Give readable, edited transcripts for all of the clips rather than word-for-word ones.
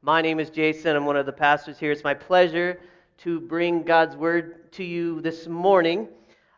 My name is Jason. I'm one of the pastors here. It's my pleasure to bring God's Word to you this morning.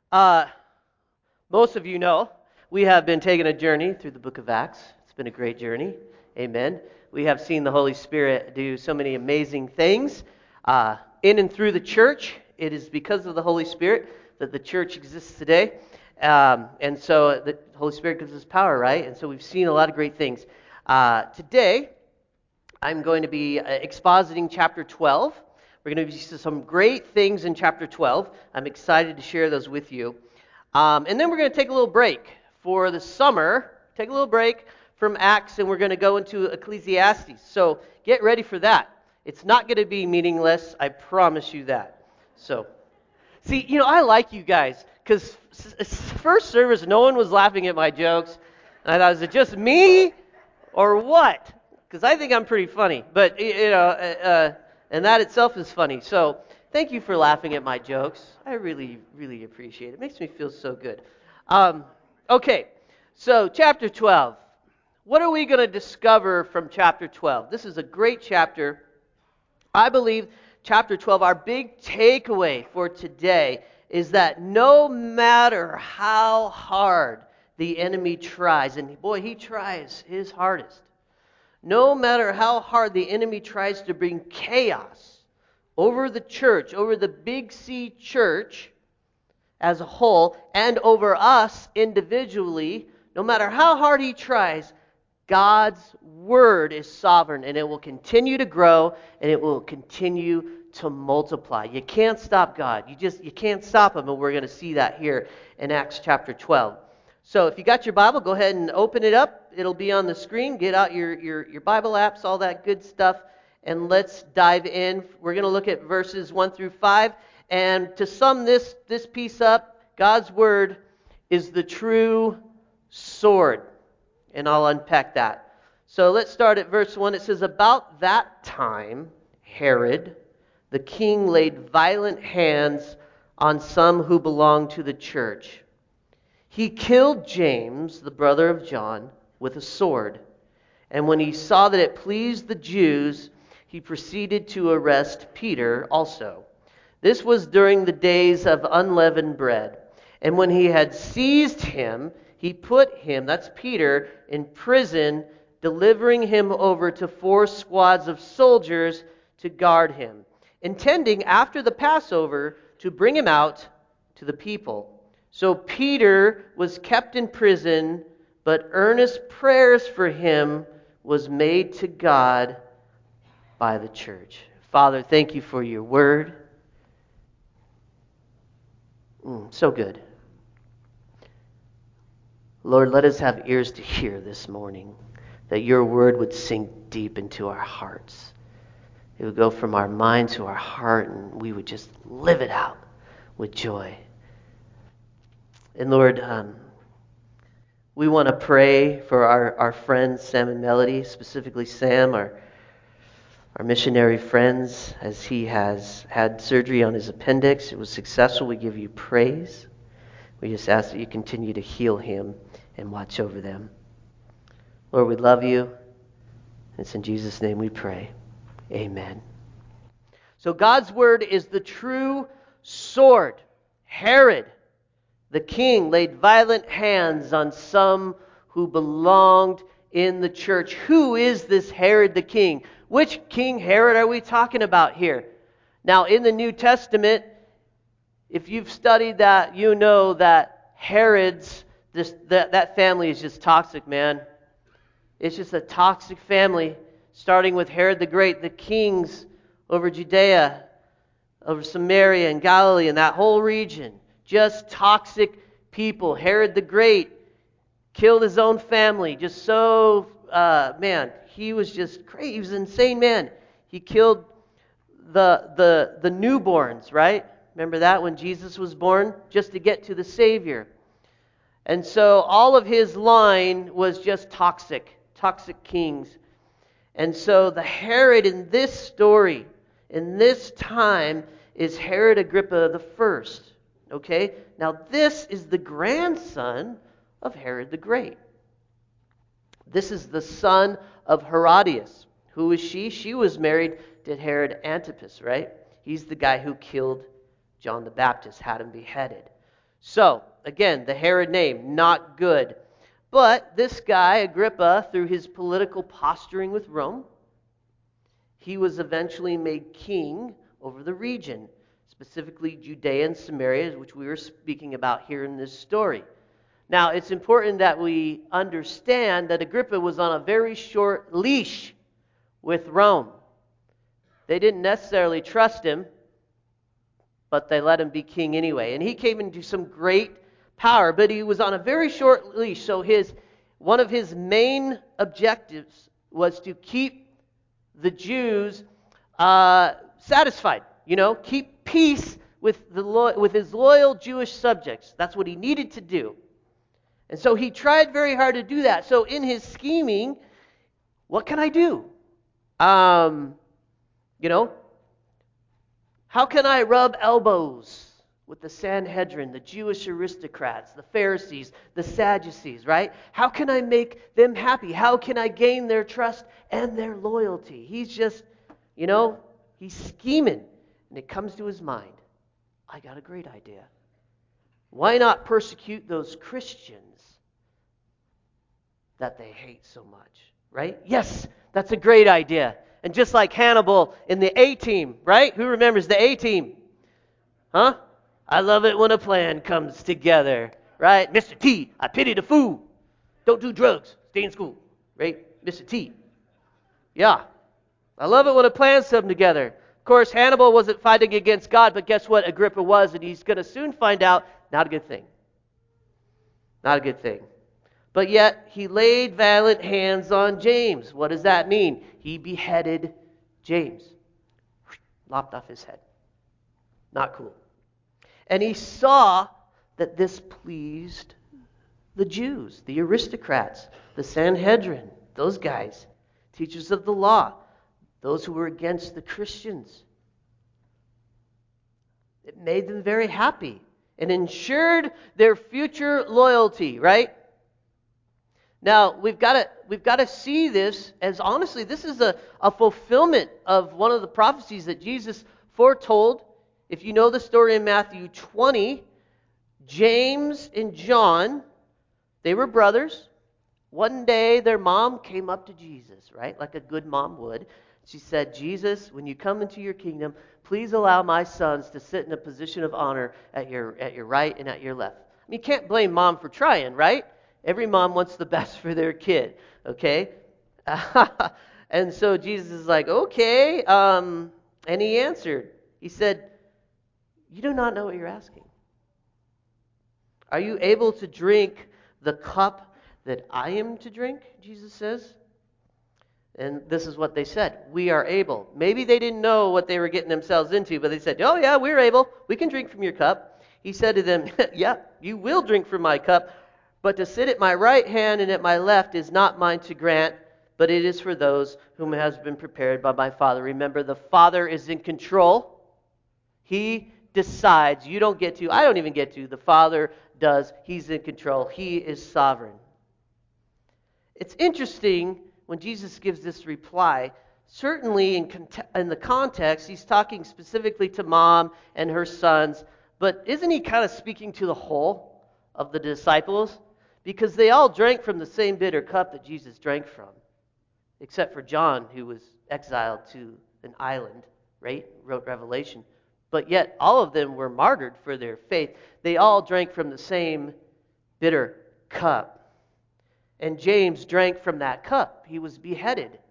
Most of you know we have been taking a journey through the book of Acts. It's been a great journey. Amen. We have seen the Holy Spirit do so many amazing things in and through the church. It is because of the Holy Spirit that the church exists today. And so the Holy Spirit gives us power, right? And so we've seen a lot of great things. Today, I'm going to be expositing chapter 12. We're going to see some great things in chapter 12. I'm excited to share those with you. And then we're going to take a little break for the summer. Take a little break from Acts, and we're going to go into Ecclesiastes. So get ready for that. It's not going to be meaningless. I promise you that. So, see, I like you guys, because first service, no one was laughing at my jokes. And I thought, is it just me or what? Because I think I'm pretty funny, but, and that itself is funny. So thank you for laughing at my jokes. I really, really appreciate it. It makes me feel so good. Okay, so chapter 12. What are we going to discover from chapter 12? This is a great chapter. I believe chapter 12, our big takeaway for today is that no matter how hard the enemy tries, and boy, he tries his hardest, no matter how hard the enemy tries to bring chaos over the church, over the Big C church as a whole, and over us individually, no matter how hard he tries, God's Word is sovereign, and it will continue to grow, and it will continue to multiply. You can't stop God. You can't stop Him, and we're going to see that here in Acts chapter 12. So if you got your Bible, go ahead and open it up. It'll be on the screen. Get out your Bible apps, all that good stuff, and let's dive in. We're going to look at verses 1 through 5. And to sum this piece up, God's Word is the true sword. And I'll unpack that. So let's start at verse 1. It says, "About that time, Herod, the king, laid violent hands on some who belonged to the church. He killed James, the brother of John, with a sword. And when he saw that it pleased the Jews, he proceeded to arrest Peter also. This was during the days of unleavened bread. And when he had seized him, he put him," that's Peter, "in prison, delivering him over to 4 squads of soldiers to guard him, intending after the Passover to bring him out to the people. So Peter was kept in prison, but earnest prayers for him was made to God by the church." Father, thank you for your word. So good. Lord, let us have ears to hear this morning, that your word would sink deep into our hearts. It would go from our mind to our heart, and we would just live it out with joy. And Lord, we want to pray for our friends, Sam and Melody, specifically Sam, our missionary friends, as he has had surgery on his appendix. It was successful. We give you praise. We just ask that you continue to heal him and watch over them. Lord, we love you. It's in Jesus' name we pray. Amen. So God's word is the true sword. Herod, the king, laid violent hands on some who belonged in the church. Who is this Herod the king? Which King Herod are we talking about here? Now, in the New Testament, if you've studied that, you know that Herod's, that family is just toxic, man. It's just a toxic family, starting with Herod the Great, the kings over Judea, over Samaria and Galilee, and that whole region. Just toxic people. Herod the Great killed his own family. Just so, he was just crazy. He was an insane man. He killed the newborns, right? Remember that when Jesus was born? Just to get to the Savior. And so all of his line was just toxic kings. And so the Herod in this story, in this time, is Herod Agrippa the First. Okay? Now this is the grandson of Herod the Great. This is the son of Herodias, Who was she? She was married to Herod Antipas, right? He's the guy who killed John the Baptist, had him beheaded. So, again, the Herod name, not good. But this guy, Agrippa, through his political posturing with Rome, he was eventually made king over the region, specifically Judea and Samaria, which we were speaking about here in this story. Now, it's important that we understand that Agrippa was on a very short leash with Rome. They didn't necessarily trust him, but they let him be king anyway. And he came into some great power, but he was on a very short leash. So one of his main objectives was to keep the Jews satisfied. Keep peace with his loyal Jewish subjects. That's what he needed to do. And so he tried very hard to do that. So in his scheming, what can I do? How can I rub elbows with the Sanhedrin, the Jewish aristocrats, the Pharisees, the Sadducees, right? How can I make them happy? How can I gain their trust and their loyalty? He's just, he's scheming. And it comes to his mind, I got a great idea. Why not persecute those Christians that they hate so much, right? Yes, that's a great idea. And just like Hannibal in the A-Team, right? Who remembers the A-Team? Huh? I love it when a plan comes together, right? Mr. T, I pity the fool. Don't do drugs. Stay in school, right? Mr. T. Yeah. I love it when a plan's come together. Of course, Hannibal wasn't fighting against God, but guess what? Agrippa was, and he's going to soon find out, not a good thing. Not a good thing. But yet, he laid violent hands on James. What does that mean? He beheaded James. Lopped off his head. Not cool. And he saw that this pleased the Jews, the aristocrats, the Sanhedrin, those guys, teachers of the law, those who were against the Christians. It made them very happy and ensured their future loyalty, right? Now, we've got to see this as, honestly, this is a fulfillment of one of the prophecies that Jesus foretold. If you know the story in Matthew 20, James and John, they were brothers. One day, their mom came up to Jesus, right? Like a good mom would. She said, Jesus, when you come into your kingdom, please allow my sons to sit in a position of honor at your right and at your left. I mean, you can't blame mom for trying, right? Every mom wants the best for their kid, okay? And so Jesus is like, okay. And he answered. He said, you do not know what you're asking. Are you able to drink the cup that I am to drink? Jesus says. And this is what they said. We are able. Maybe they didn't know what they were getting themselves into, but they said, oh yeah, we're able. We can drink from your cup. He said to them, yeah, you will drink from my cup. But to sit at my right hand and at my left is not mine to grant, but it is for those whom has been prepared by my Father. Remember, the Father is in control. He decides. You don't get to. I don't even get to. The Father does. He's in control. He is sovereign. It's interesting when Jesus gives this reply. Certainly in the context, he's talking specifically to mom and her sons, but isn't he kind of speaking to the whole of the disciples? Because they all drank from the same bitter cup that Jesus drank from, except for John, who was exiled to an island, right? Wrote Revelation. But yet all of them were martyred for their faith. They all drank from the same bitter cup. And James drank from that cup. He was beheaded.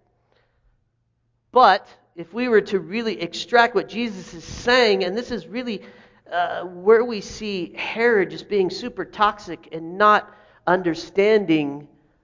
But if we were to really extract what Jesus is saying, and this is really where we see Herod just being super toxic and not understanding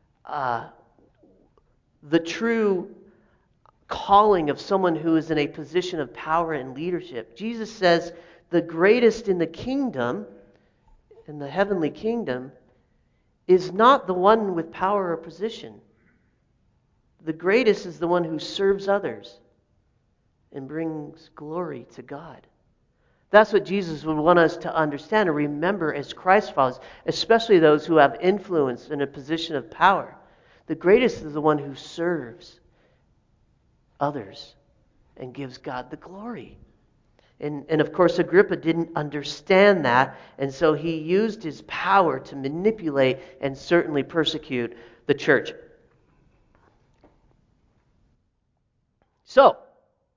the true calling of someone who is in a position of power and leadership. Jesus says the greatest in the kingdom, in the heavenly kingdom, is not the one with power or position. The greatest is the one who serves others and brings glory to God. That's what Jesus would want us to understand and remember as Christ followers, especially those who have influence in a position of power. The greatest is the one who serves others and gives God the glory. And of course, Agrippa didn't understand that, and so he used his power to manipulate and certainly persecute the church. So,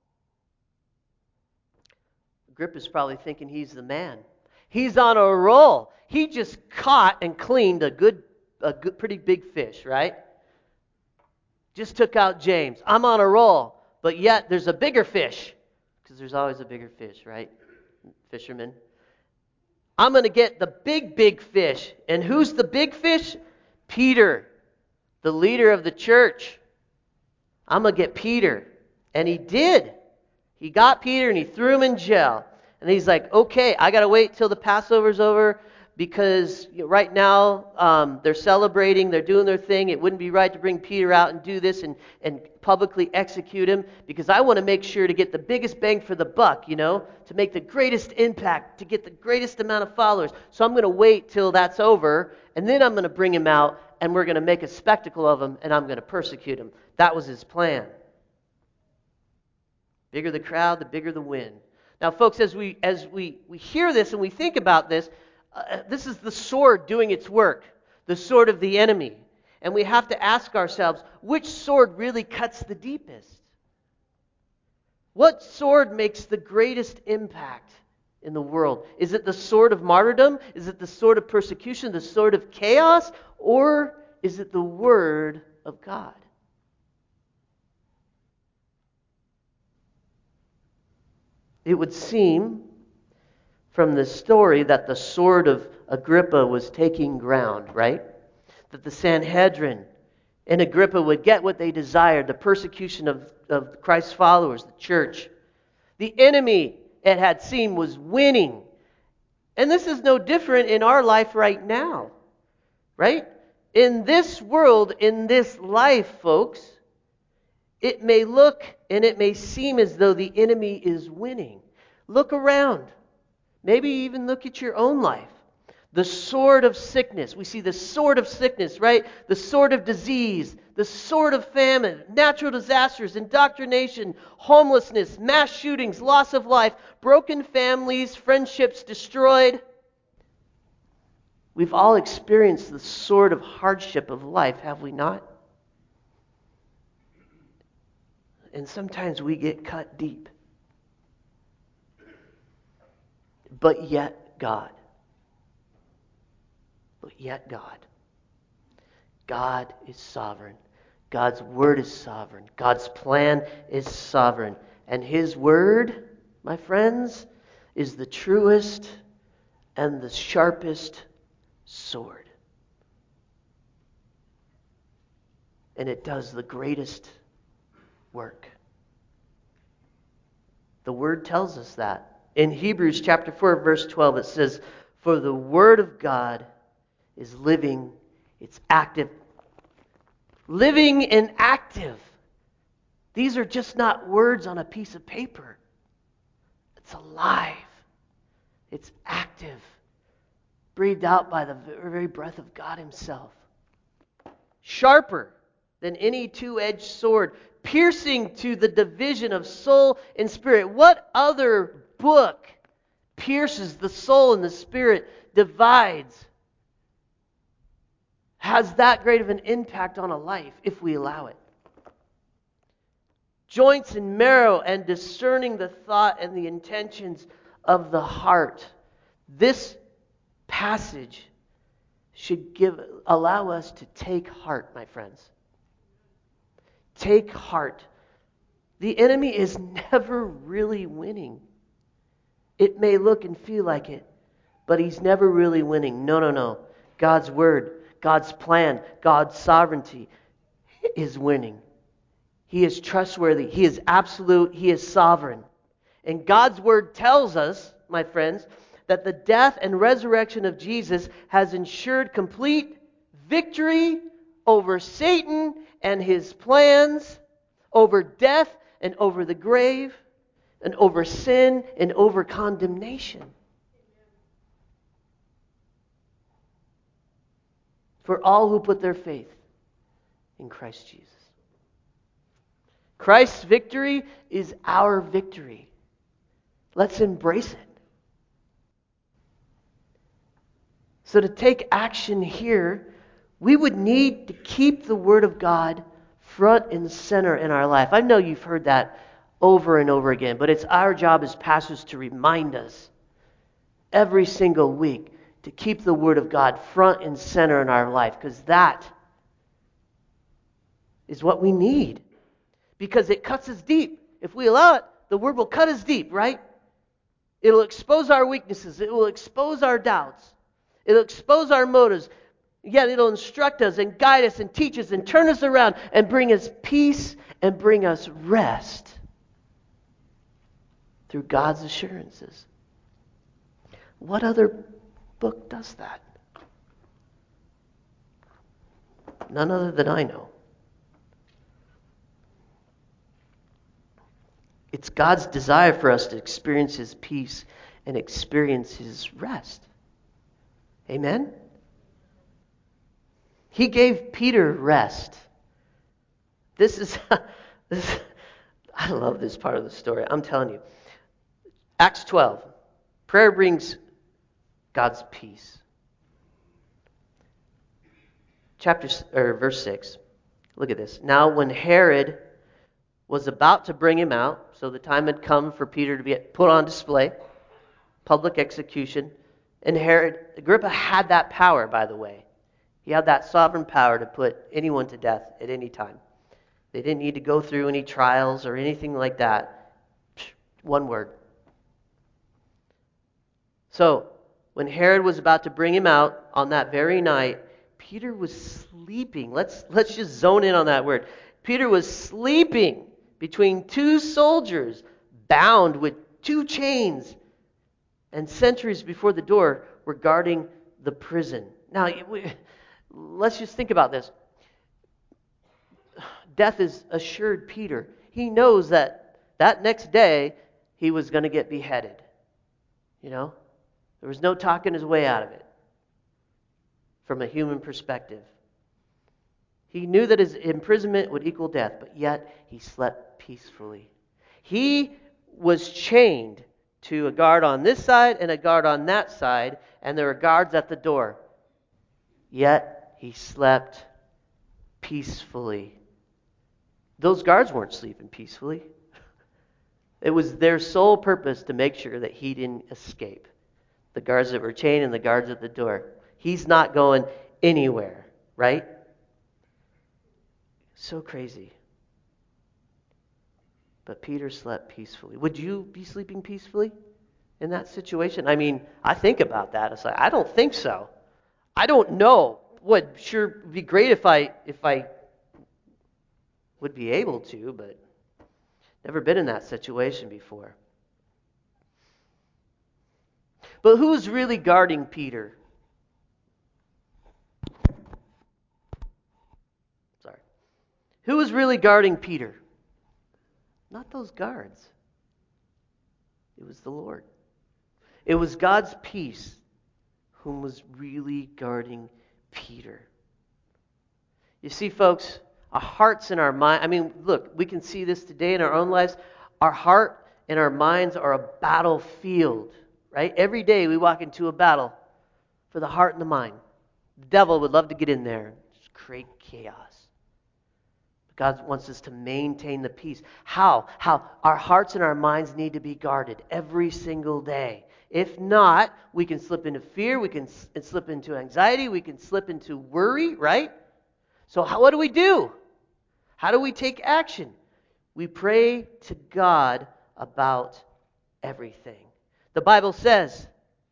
Agrippa's probably thinking he's the man. He's on a roll. He just caught and cleaned a good, pretty big fish, right? Just took out James. I'm on a roll, but yet there's a bigger fish, because there's always a bigger fish, right? Fishermen. I'm going to get the big fish. And who's the big fish? Peter, the leader of the church. I'm going to get Peter. And he did. He got Peter and he threw him in jail. And he's like, okay, I got to wait till the Passover's over because right now they're celebrating, they're doing their thing. It wouldn't be right to bring Peter out and do this and publicly execute him because I want to make sure to get the biggest bang for the buck, to make the greatest impact, to get the greatest amount of followers. So I'm going to wait till that's over, and then I'm going to bring him out, and we're going to make a spectacle of him, and I'm going to persecute him. That was his plan. Bigger the crowd, the bigger the win. Now, folks, as we hear this and we think about this, this is the sword doing its work, the sword of the enemy. And we have to ask ourselves, which sword really cuts the deepest? What sword makes the greatest impact in the world? Is it the sword of martyrdom? Is it the sword of persecution, the sword of chaos? Or is it the word of God? It would seem from this story that the sword of Agrippa was taking ground, right? That the Sanhedrin and Agrippa would get what they desired, the persecution of Christ's followers, the church. The enemy, it had seemed, was winning. And this is no different in our life right now, right? In this world, in this life, folks, it may look and it may seem as though the enemy is winning. Look around. Maybe even look at your own life. The sword of sickness. We see the sword of sickness, right? The sword of disease, the sword of famine, natural disasters, indoctrination, homelessness, mass shootings, loss of life, broken families, friendships destroyed. We've all experienced the sword of hardship of life, have we not? And sometimes we get cut deep. But yet God. God is sovereign. God's word is sovereign. God's plan is sovereign. And His word, my friends, is the truest and the sharpest sword. And it does the greatest work. The Word tells us that. In Hebrews chapter 4, verse 12, it says, "For the Word of God is living, it's active." Living and active. These are just not words on a piece of paper. It's alive. It's active. Breathed out by the very breath of God Himself. Sharper than any two-edged sword, piercing to the division of soul and spirit. What other book pierces the soul and the spirit, divides, has that great of an impact on a life if we allow it? Joints and marrow and discerning the thought and the intentions of the heart. This passage should allow us to take heart, my friends. Take heart. The enemy is never really winning. It may look and feel like it, but he's never really winning. No. God's word, God's plan, God's sovereignty is winning. He is trustworthy. He is absolute. He is sovereign. And God's word tells us, my friends, that the death and resurrection of Jesus has ensured complete victory over Satan and his plans, over death and over the grave, and over sin and over condemnation. For all who put their faith in Christ Jesus. Christ's victory is our victory. Let's embrace it. So to take action here, we would need to keep the Word of God front and center in our life. I know you've heard that over and over again, but it's our job as pastors to remind us every single week to keep the Word of God front and center in our life, because that is what we need. Because it cuts us deep. If we allow it, the Word will cut us deep, right? It'll expose our weaknesses. It will expose our doubts. It'll expose our motives. Yet it'll instruct us and guide us and teach us and turn us around and bring us peace and bring us rest through God's assurances. What other book does that? None other than I know. It's God's desire for us to experience His peace and experience His rest. Amen? He gave Peter rest. I love this part of the story. I'm telling you. Acts 12. Prayer brings God's peace. Verse 6. Look at this. Now when Herod was about to bring him out, so the time had come for Peter to be put on display, public execution, and Agrippa had that power, by the way. He had that sovereign power to put anyone to death at any time. They didn't need to go through any trials or anything like that. One word. So, when Herod was about to bring him out on that very night, Peter was sleeping. Let's just zone in on that word. Peter was sleeping between two soldiers, bound with two chains, and sentries before the door were guarding the prison. Now, let's just think about this. Death is assured Peter. He knows that next day he was going to get beheaded. You know? There was no talking his way out of it from a human perspective. He knew that his imprisonment would equal death, but yet he slept peacefully. He was chained to a guard on this side and a guard on that side, and there were guards at the door. Yet he slept peacefully. Those guards weren't sleeping peacefully. It was their sole purpose to make sure that he didn't escape. The guards that were chained and the guards at the door. He's not going anywhere, right? So crazy. But Peter slept peacefully. Would you be sleeping peacefully in that situation? I mean, I think about that. It's like, I don't think so. I don't know. Would sure be great if I would be able to, but never been in that situation before. But who's really guarding Peter? Sorry. Who was really guarding Peter? Not those guards. It was the Lord. It was God's peace whom was really guarding Peter. You see, folks, our hearts and our mind, I mean, look, we can see this today in our own lives. Our heart and our minds are a battlefield, right? Every day we walk into a battle for the heart and the mind. The devil would love to get in there and just create chaos. God wants us to maintain the peace. How? Our hearts and our minds need to be guarded every single day. If not, we can slip into fear, we can slip into anxiety, we can slip into worry, right? So what do? How do we take action? We pray to God about everything. The Bible says,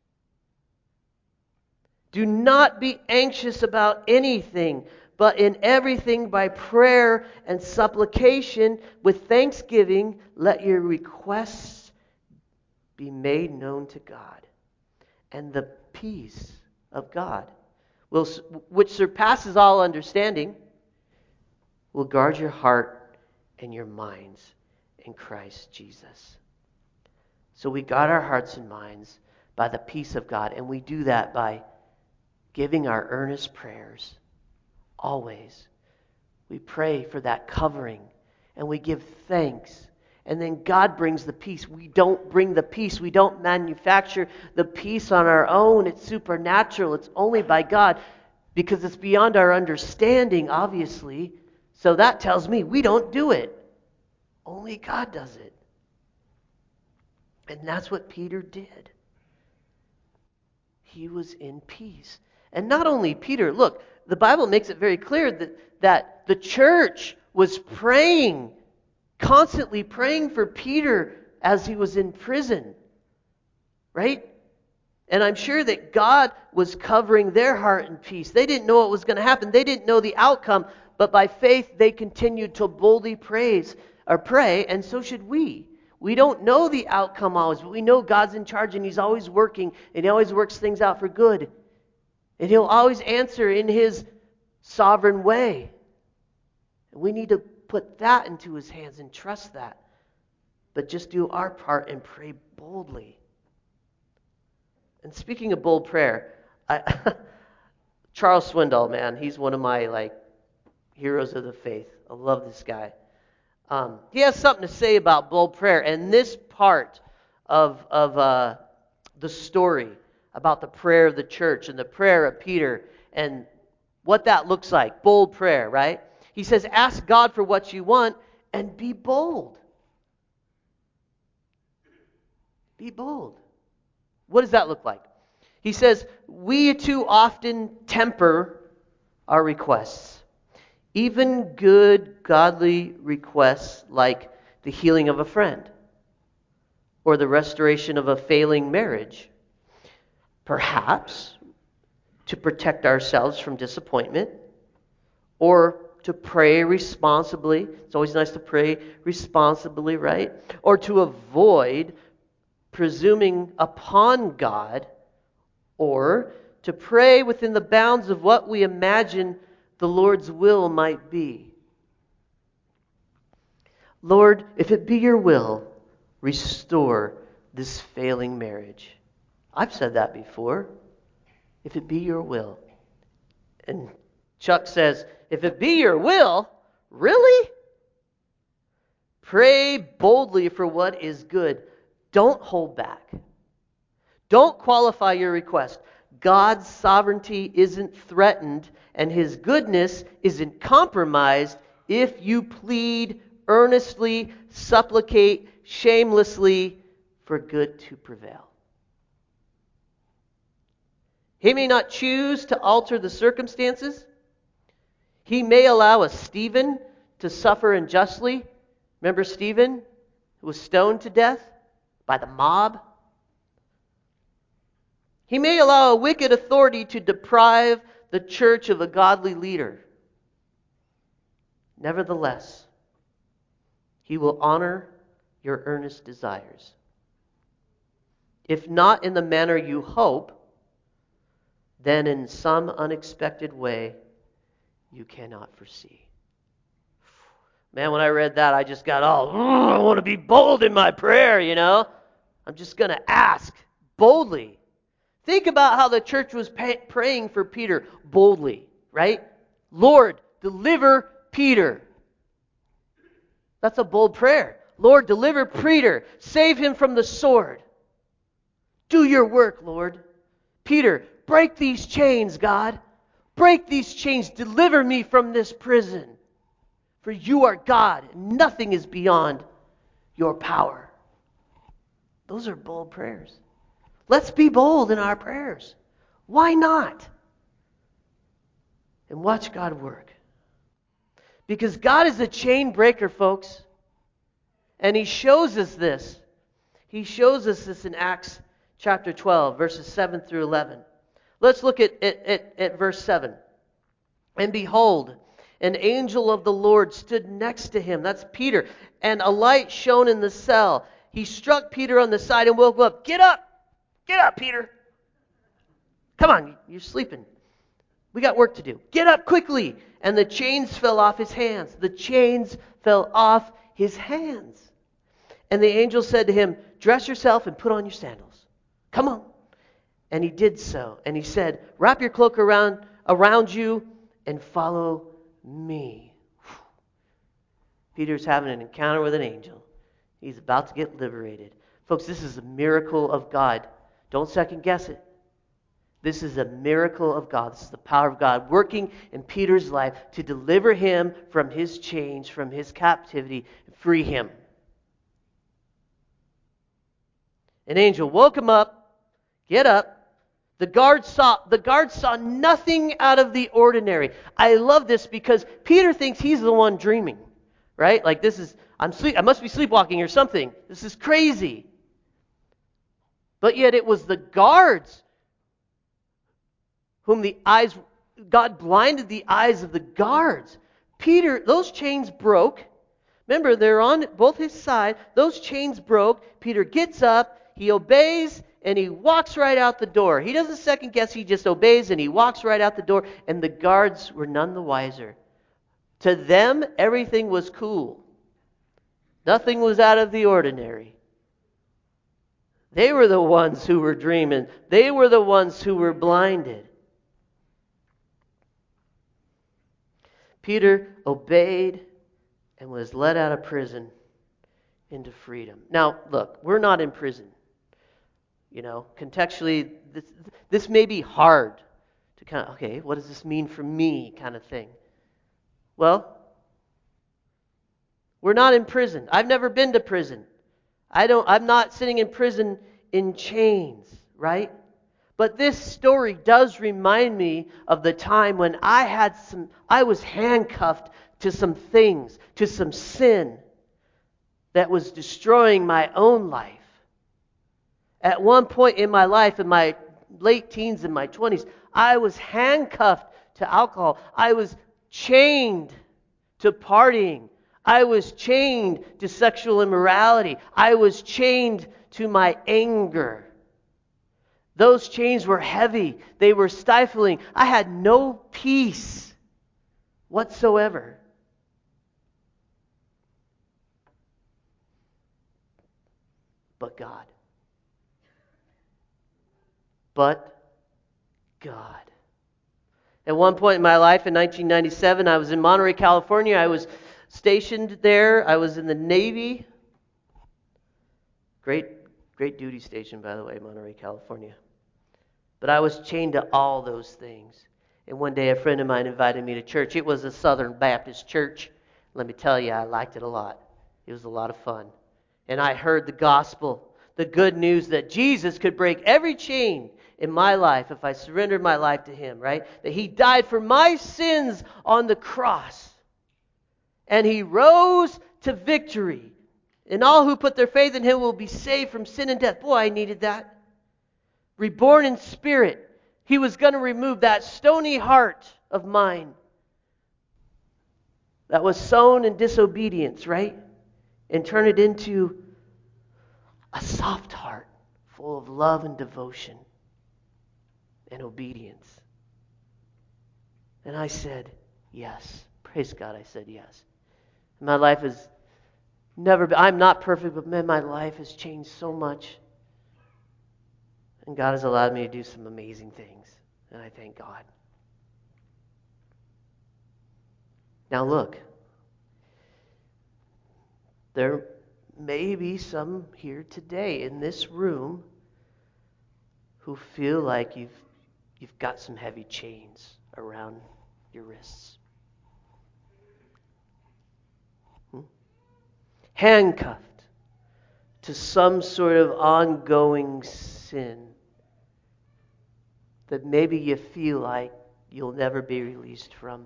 do not be anxious about anything, but in everything by prayer and supplication with thanksgiving, let your requests be made known to God. And the peace of God, which surpasses all understanding, will guard your heart and your minds in Christ Jesus. So we guard our hearts and minds by the peace of God, and we do that by giving our earnest prayers. Always. We pray for that covering and we give thanks. And then God brings the peace. We don't bring the peace. We don't manufacture the peace on our own. It's supernatural. It's only by God because it's beyond our understanding, obviously. So that tells me we don't do it. Only God does it. And that's what Peter did. He was in peace. And not only Peter, look, the Bible makes it very clear that the church was praying, constantly praying for Peter as he was in prison. Right? And I'm sure that God was covering their heart in peace. They didn't know what was going to happen. They didn't know the outcome. But by faith, they continued to boldly pray, and so should we. We don't know the outcome always, but we know God's in charge and He's always working, and He always works things out for good. And He'll always answer in His sovereign way. And we need to put that into His hands and trust that. But just do our part and pray boldly. And speaking of bold prayer, Charles Swindoll, man, he's one of my heroes of the faith. I love this guy. He has something to say about bold prayer, and this part of the story about the prayer of the church and the prayer of Peter and what that looks like, bold prayer, right? He says, ask God for what you want and be bold. Be bold. What does that look like? He says, we too often temper our requests. Even good, godly requests like the healing of a friend or the restoration of a failing marriage. Perhaps to protect ourselves from disappointment or to pray responsibly. It's always nice to pray responsibly, right? Or to avoid presuming upon God, or to pray within the bounds of what we imagine the Lord's will might be. Lord, if it be your will, restore this failing marriage. I've said that before. If it be your will. And Chuck says, if it be your will, really? Pray boldly for what is good. Don't hold back. Don't qualify your request. God's sovereignty isn't threatened and His goodness isn't compromised if you plead earnestly, supplicate shamelessly for good to prevail. He may not choose to alter the circumstances. He may allow a Stephen to suffer unjustly. Remember Stephen, who was stoned to death by the mob? He may allow a wicked authority to deprive the church of a godly leader. Nevertheless, He will honor your earnest desires. If not in the manner you hope, then in some unexpected way you cannot foresee. Man, when I read that, I just got all, I want to be bold in my prayer, I'm just going to ask boldly. Think about how the church was praying for Peter boldly, right? Lord, deliver Peter. That's a bold prayer. Lord, deliver Peter. Save him from the sword. Do your work, Lord. Peter, break these chains, God. Break these chains. Deliver me from this prison. For you are God, and nothing is beyond your power. Those are bold prayers. Let's be bold in our prayers. Why not? And watch God work. Because God is a chain breaker, folks. And He shows us this. He shows us this in Acts chapter 12, verses 7 through 11. Let's look at verse 7. And behold, an angel of the Lord stood next to him. That's Peter. And a light shone in the cell. He struck Peter on the side and woke him up. Get up! Get up, Peter! Come on, you're sleeping. We got work to do. Get up quickly! And the chains fell off his hands. The chains fell off his hands. And the angel said to him, dress yourself and put on your sandals. Come on. And he did so. And he said, wrap your cloak around you and follow me. Peter's having an encounter with an angel. He's about to get liberated. Folks, this is a miracle of God. Don't second guess it. This is a miracle of God. This is the power of God working in Peter's life to deliver him from his chains, from his captivity, and free him. An angel woke him up. Get up. The guards saw nothing out of the ordinary. I love this because Peter thinks he's the one dreaming, right? Like I must be sleepwalking or something. This is crazy. But yet it was the guards whom God blinded the eyes of the guards. Peter, those chains broke. Remember, they're on both his side. Those chains broke. Peter gets up, he obeys, and he walks right out the door. He doesn't second guess, he just obeys and he walks right out the door. And the guards were none the wiser. To them, everything was cool. Nothing was out of the ordinary. They were the ones who were dreaming. They were the ones who were blinded. Peter obeyed and was led out of prison into freedom. Now, look, we're not in prison. Contextually, this may be hard to kind of, okay, what does this mean for me kind of thing? Well, we're not in prison. I've never been to prison. I'm not sitting in prison in chains, right? But this story does remind me of the time when I was handcuffed to some things, to some sin that was destroying my own life. At one point in my life, in my late teens and my 20s, I was handcuffed to alcohol. I was chained to partying. I was chained to sexual immorality. I was chained to my anger. Those chains were heavy. They were stifling. I had no peace whatsoever. But God. But God. At one point in my life in 1997, I was in Monterey, California. I was stationed there. I was in the Navy. Great duty station, by the way, Monterey, California. But I was chained to all those things. And one day a friend of mine invited me to church. It was a Southern Baptist church. Let me tell you, I liked it a lot. It was a lot of fun. And I heard the gospel, the good news that Jesus could break every chain in my life if I surrendered my life to Him, right? That He died for my sins on the cross. And He rose to victory. And all who put their faith in Him will be saved from sin and death. Boy, I needed that. Reborn in spirit. He was going to remove that stony heart of mine that was sown in disobedience, right? And turn it into a soft heart full of love and devotion and obedience. And I said, yes. Praise God, I said yes. My life has never been, I'm not perfect, but man, my life has changed so much. And God has allowed me to do some amazing things. And I thank God. Now look, there may be some here today in this room who feel like you've got some heavy chains around your wrists. Handcuffed to some sort of ongoing sin that maybe you feel like you'll never be released from.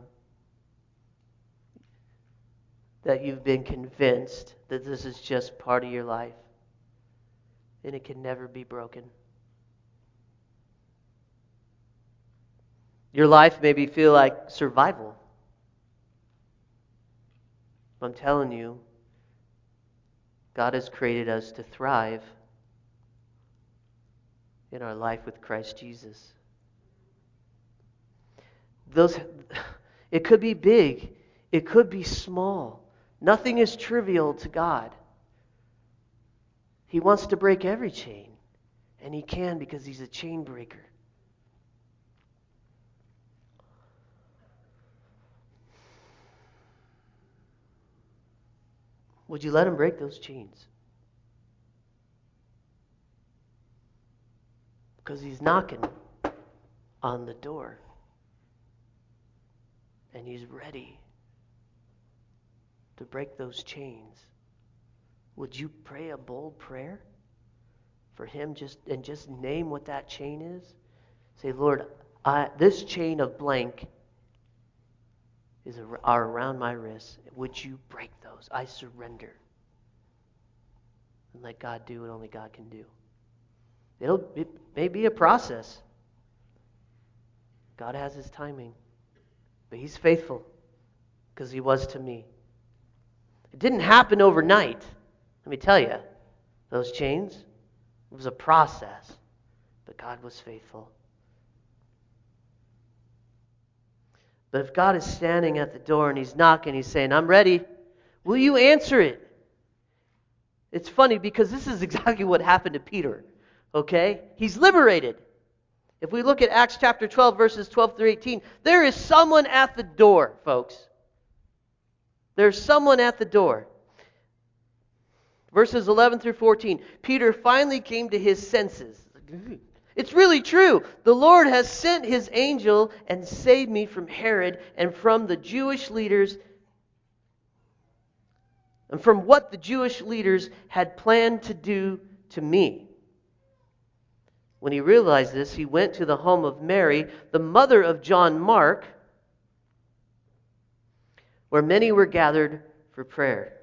That you've been convinced that this is just part of your life and it can never be broken. Your life maybe feel like survival. I'm telling you, God has created us to thrive in our life with Christ Jesus. It could be big, it could be small. Nothing is trivial to God. He wants to break every chain, and He can because He's a chain breaker. Would you let him break those chains? Because he's knocking on the door. And he's ready to break those chains. Would you pray a bold prayer for him just name what that chain is? Say, Lord, this chain of blank are around my wrists. Would you break those? I surrender. And let God do what only God can do. It may be a process. God has his timing. But he's faithful because he was to me. It didn't happen overnight. Let me tell you, those chains, it was a process. But God was faithful. But if God is standing at the door and he's knocking, he's saying, I'm ready. Will you answer it? It's funny because this is exactly what happened to Peter. Okay? He's liberated. If we look at Acts chapter 12, verses 12 through 18, there is someone at the door, folks. There's someone at the door. Verses 11 through 14, Peter finally came to his senses. It's really true. The Lord has sent his angel and saved me from Herod and from the Jewish leaders and from what the Jewish leaders had planned to do to me. When he realized this, he went to the home of Mary, the mother of John Mark, where many were gathered for prayer.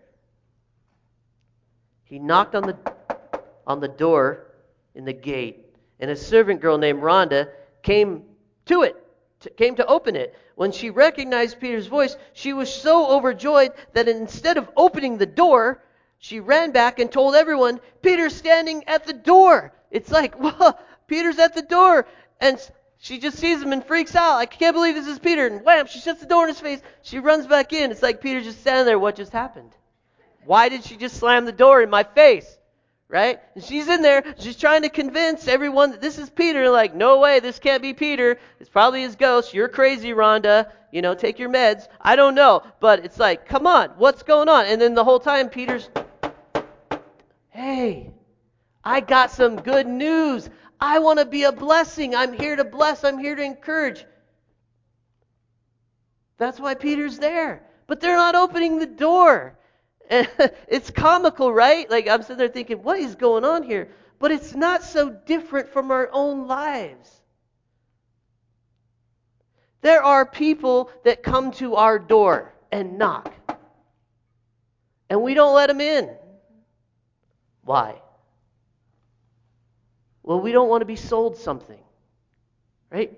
He knocked on the door in the gate, and a servant girl named Rhonda came to open it. When she recognized Peter's voice, she was so overjoyed that instead of opening the door, she ran back and told everyone, Peter's standing at the door. It's like, well, Peter's at the door. And she just sees him and freaks out. I can't believe this is Peter. And wham, she shuts the door in his face. She runs back in. It's like Peter's just standing there. What just happened? Why did she just slam the door in my face? Right? And she's in there. She's trying to convince everyone that this is Peter. Like, no way, this can't be Peter. It's probably his ghost. You're crazy, Rhonda. Take your meds. I don't know. But it's like, come on, what's going on? And then the whole time, Peter's, hey, I got some good news. I want to be a blessing. I'm here to bless. I'm here to encourage. That's why Peter's there. But they're not opening the door. It's comical, right? Like, I'm sitting there thinking, what is going on here? But it's not so different from our own lives. There are people that come to our door and knock. And we don't let them in. Why? Well, we don't want to be sold something. Right?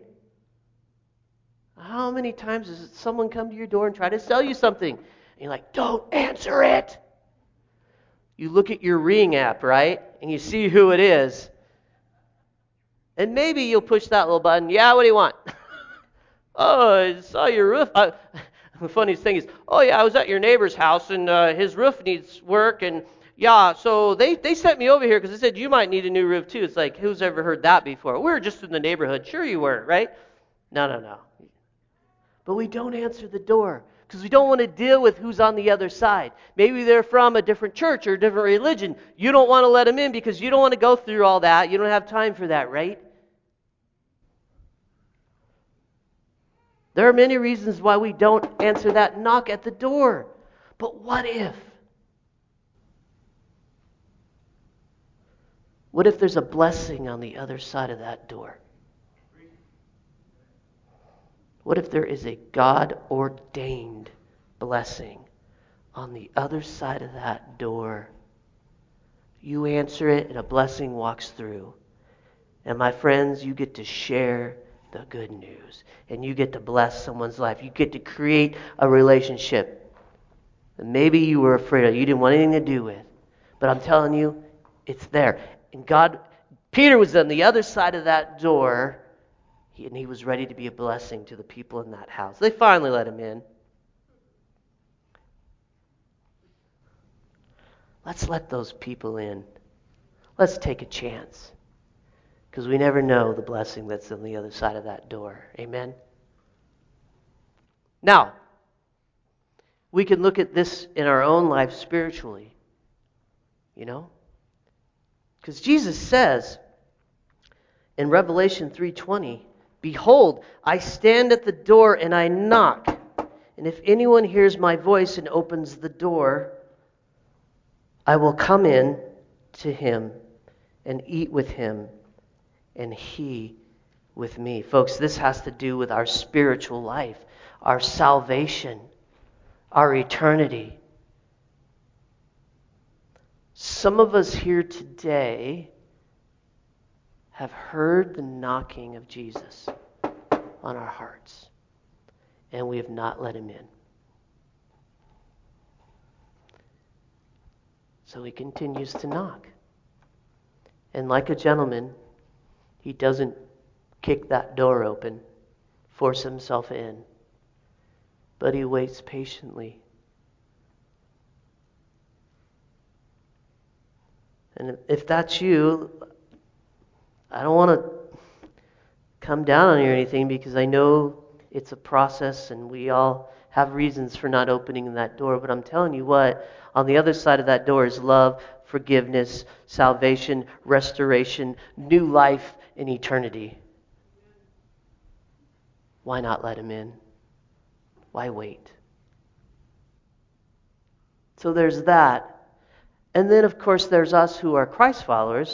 How many times has someone come to your door and try to sell you something? And you're like, don't answer it. You look at your Ring app, right? And you see who it is. And maybe you'll push that little button. Yeah, what do you want? Oh, I saw your roof. The funniest thing is, oh yeah, I was at your neighbor's house and his roof needs work. And yeah, so they sent me over here because they said you might need a new roof too. It's like, who's ever heard that before? We were just in the neighborhood. Sure you were, right? No. But we don't answer the door because we don't want to deal with who's on the other side. Maybe they're from a different church or a different religion. You don't want to let them in because you don't want to go through all that. You don't have time for that, right? There are many reasons why we don't answer that knock at the door. But what if? What if there's a blessing on the other side of that door? What if there is a God-ordained blessing on the other side of that door? You answer it and a blessing walks through. And my friends, you get to share the good news. And you get to bless someone's life. You get to create a relationship that maybe you were afraid of, you didn't want anything to do with. But I'm telling you, it's there. And Peter was on the other side of that door, and he was ready to be a blessing to the people in that house. They finally let him in. Let's let those people in. Let's take a chance. Because we never know the blessing that's on the other side of that door. Amen? Now, We can look at this in our own life spiritually, you know? Because Jesus says in Revelation 3:20, "Behold, I stand at the door and I knock. And if anyone hears my voice and opens the door, I will come in to him and eat with him and he with me." Folks, this has to do with our spiritual life, our salvation, our eternity. Some of us here today have heard the knocking of Jesus on our hearts, and we have not let him in. So he continues to knock. And like a gentleman, he doesn't kick that door open, force himself in, but he waits patiently. And if that's you, I don't want to come down on you or anything, because I know it's a process and we all have reasons for not opening that door. But I'm telling you what, on the other side of that door is love, forgiveness, salvation, restoration, new life, and eternity. Why not let him in? Why wait? So there's that. And then, of course, there's us who are Christ followers.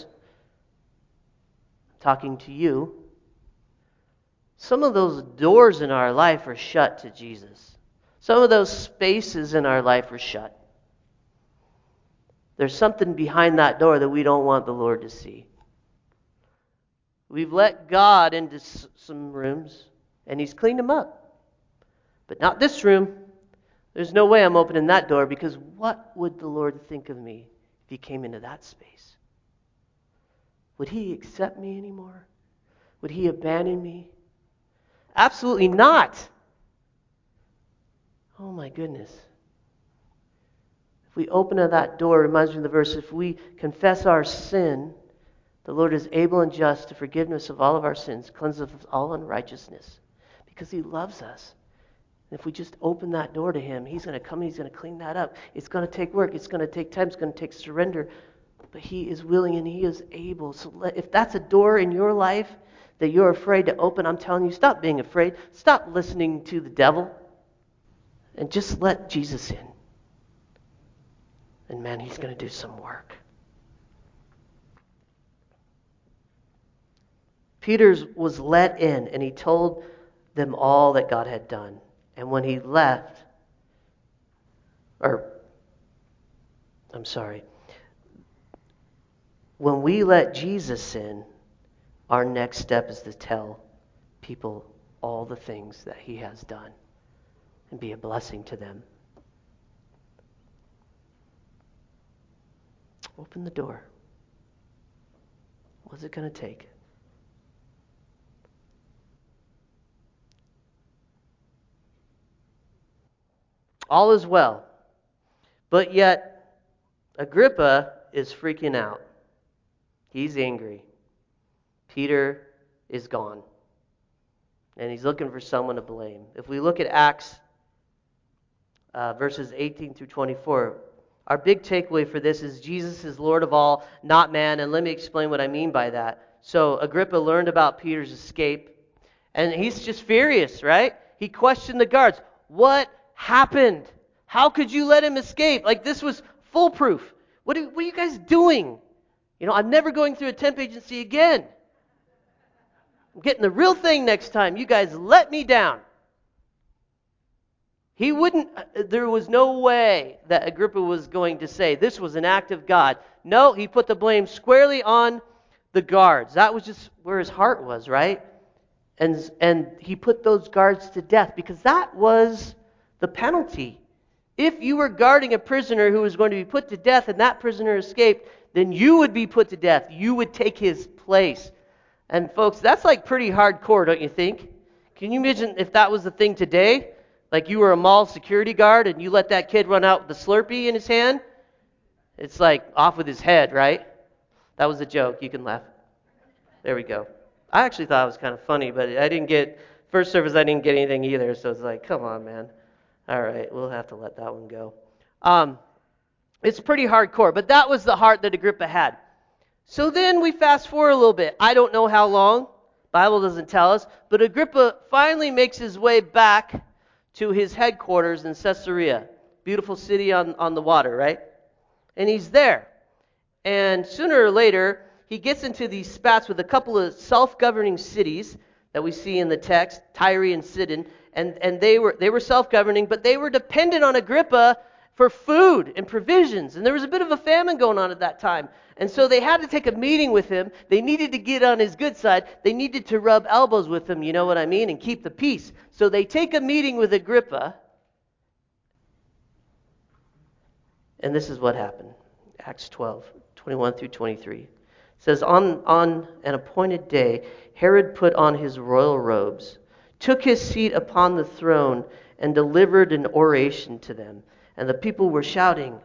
Talking to you. Some of those doors in our life are shut to Jesus. Some of those spaces in our life are shut. There's something behind that door that we don't want the Lord to see. We've let God into some rooms, and he's cleaned them up. But not this room. There's no way I'm opening that door, because what would the Lord think of me if he came into that space? Would he accept me anymore? Would he abandon me? Absolutely not. Oh my goodness. If we open up that door, it reminds me of the verse, if we confess our sin, the Lord is able and just to forgive us of all of our sins, cleanse us of all unrighteousness, because he loves us. And if we just open that door to him, he's going to come and he's going to clean that up. It's going to take work. It's going to take time. It's going to take surrender. But he is willing and he is able. So if that's a door in your life that you're afraid to open, I'm telling you, stop being afraid. Stop listening to the devil. And just let Jesus in. And man, he's going to do some work. Peter was let in, and he told them all that God had done. And when he left, when we let Jesus in, our next step is to tell people all the things that he has done and be a blessing to them. Open the door. What's it going to take? All is well. But yet, Agrippa is freaking out. He's angry. Peter is gone. And he's looking for someone to blame. If we look at Acts verses 18 through 24, our big takeaway for this is Jesus is Lord of all, not man. And let me explain what I mean by that. So Agrippa learned about Peter's escape. And he's just furious, right? He questioned the guards. What happened? How could you let him escape? Like, this was foolproof. What are you guys doing? You know, I'm never going through a temp agency again. I'm getting the real thing next time. You guys let me down. There was no way that Agrippa was going to say this was an act of God. No, he put the blame squarely on the guards. That was just where his heart was, right? And he put those guards to death, because that was the penalty. If you were guarding a prisoner who was going to be put to death and that prisoner escaped, then you would be put to death. You would take his place. And folks, that's like pretty hardcore, don't you think? Can you imagine if that was the thing today? Like you were a mall security guard and you let that kid run out with the Slurpee in his hand? It's like off with his head, right? That was a joke. You can laugh. There we go. I actually thought it was kind of funny, but first service I didn't get anything either, so it's like, come on, man. All right, we'll have to let that one go. It's pretty hardcore, but that was the heart that Agrippa had. So then we fast forward a little bit. I don't know how long. Bible doesn't tell us. But Agrippa finally makes his way back to his headquarters in Caesarea. Beautiful city on the water, right? And he's there. And sooner or later, he gets into these spats with a couple of self-governing cities that we see in the text, Tyre and Sidon. And they were self-governing, but they were dependent on Agrippa for food and provisions. And there was a bit of a famine going on at that time. And so they had to take a meeting with him. They needed to get on his good side. They needed to rub elbows with him, you know what I mean, and keep the peace. So they take a meeting with Agrippa. And this is what happened. Acts 12:21 through 23. It says, on an appointed day, Herod put on his royal robes, took his seat upon the throne, and delivered an oration to them. And the people were shouting,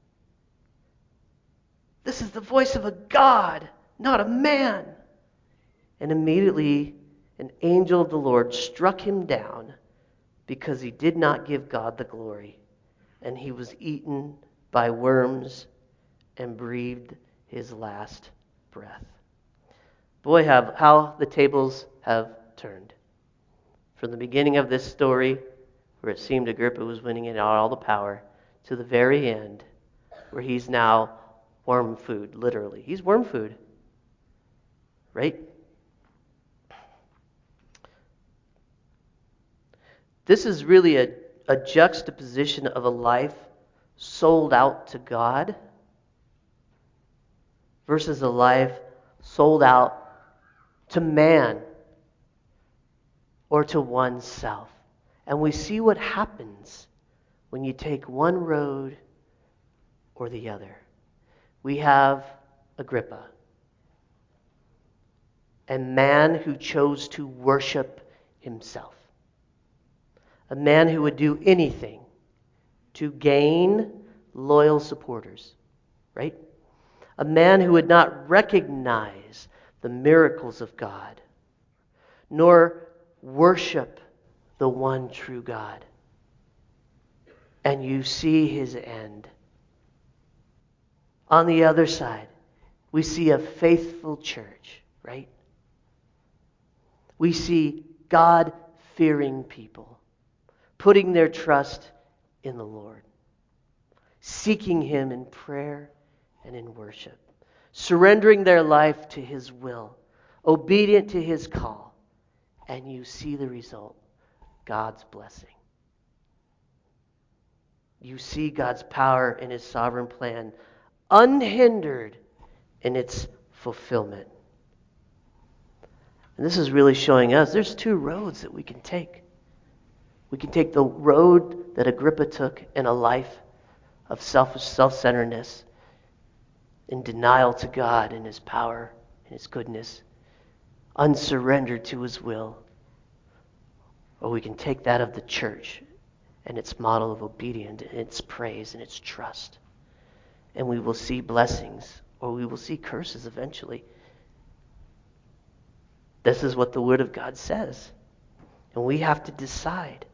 "This is the voice of a God, not a man." And immediately an angel of the Lord struck him down because he did not give God the glory. And he was eaten by worms and breathed his last breath. Boy, how the tables have turned. From the beginning of this story, where it seemed Agrippa was winning it all the power, to the very end, where he's now worm food, literally. He's worm food, right? This is really a juxtaposition of a life sold out to God versus a life sold out to man or to oneself. And we see what happens when you take one road or the other. We have Agrippa, a man who chose to worship himself, a man who would do anything to gain loyal supporters, right? A man who would not recognize the miracles of God, nor worship the one true God. And you see his end. On the other side, we see a faithful church, right? We see God-fearing people putting their trust in the Lord, seeking him in prayer and in worship, surrendering their life to his will, obedient to his call. And you see the result, God's blessing. You see God's power in his sovereign plan, unhindered in its fulfillment. And this is really showing us there's two roads that we can take. We can take the road that Agrippa took in a life of self-centeredness, in denial to God and his power and his goodness, unsurrendered to his will. Or we can take that of the church and its model of obedience and its praise and its trust. And we will see blessings or we will see curses eventually. This is what the Word of God says. And we have to decide.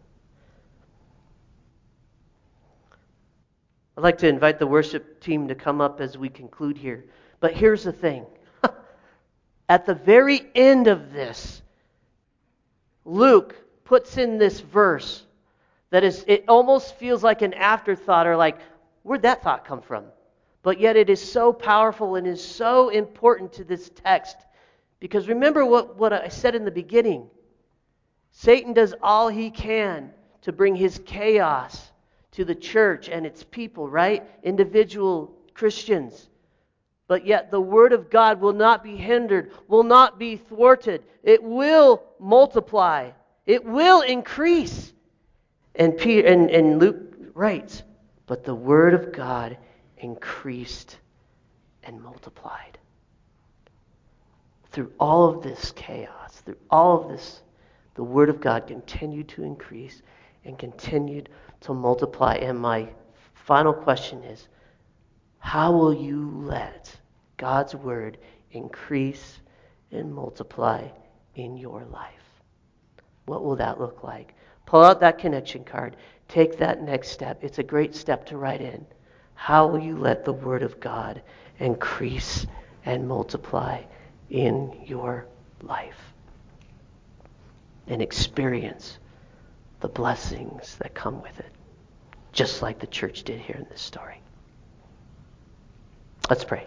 I'd like to invite the worship team to come up as we conclude here. But here's the thing. At the very end of this, Luke puts in this verse that is, it almost feels like an afterthought or like, where'd that thought come from? But yet it is so powerful and is so important to this text. Because remember what I said in the beginning. Satan does all he can to bring his chaos to the church and its people, right? Individual Christians. But yet the Word of God will not be hindered, will not be thwarted. It will multiply. It will increase. And Luke writes, but the Word of God increased and multiplied. Through all of this chaos, through all of this, the Word of God continued to increase and continued to multiply. And my final question is, how will you let God's Word increase and multiply in your life? What will that look like? Pull out that connection card. take that next step. It's a great step to write in. How will you let the Word of God increase and multiply in your life? And experience the blessings that come with it, just like the church did here in this story. Let's pray.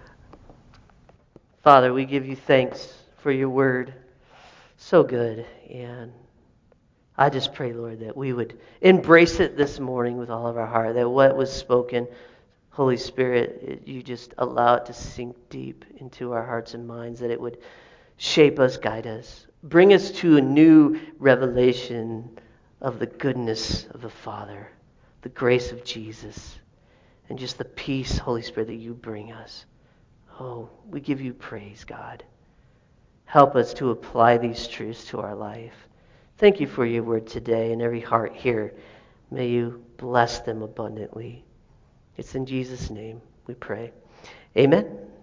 Father, we give you thanks for your word. So good. And I just pray, Lord, that we would embrace it this morning with all of our heart, that what was spoken, Holy Spirit, you just allow it to sink deep into our hearts and minds, that it would shape us, guide us, bring us to a new revelation of the goodness of the Father, the grace of Jesus, and just the peace, Holy Spirit, that you bring us. Oh, we give you praise, God. Help us to apply these truths to our life. Thank you for your word today and every heart here. May you bless them abundantly. It's in Jesus' name we pray. Amen.